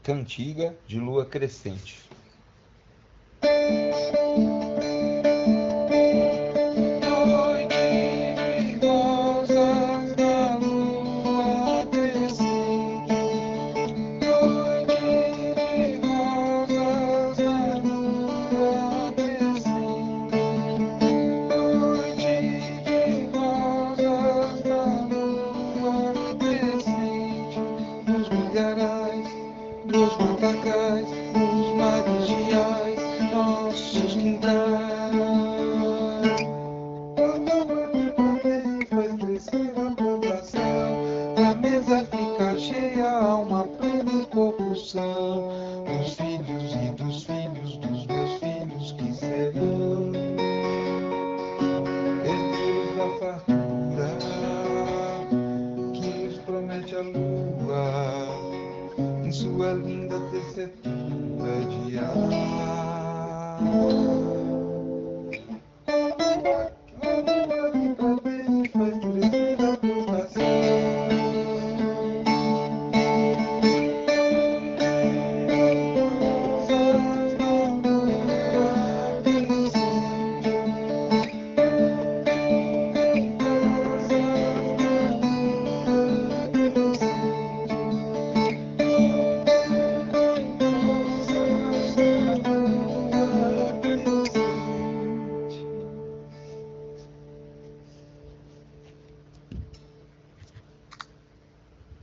Cantiga de lua crescente. Dos macacais, dos magiais, nossos quintais. Faz crescer a plantação, a mesa fica cheia, há uma plena compulsão. Dos filhos e dos filhos dos meus filhos que serão herdeiros da fartura que nos promete a lua em sua linda tessitura de ar.